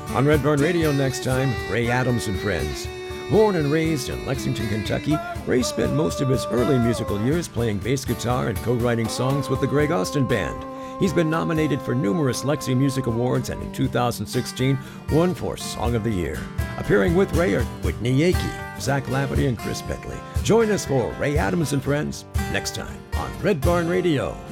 On Red Barn Radio next time, Ray Adams and Friends. Born and raised in Lexington, Kentucky, Ray spent most of his early musical years playing bass guitar and co-writing songs with the Greg Austin Band. He's been nominated for numerous Lexi Music Awards and in 2016 won for Song of the Year. Appearing with Ray are Whitney Yakey, Zach Labadie, and Chris Bentley. Join us for Ray Adams and Friends next time on Red Barn Radio.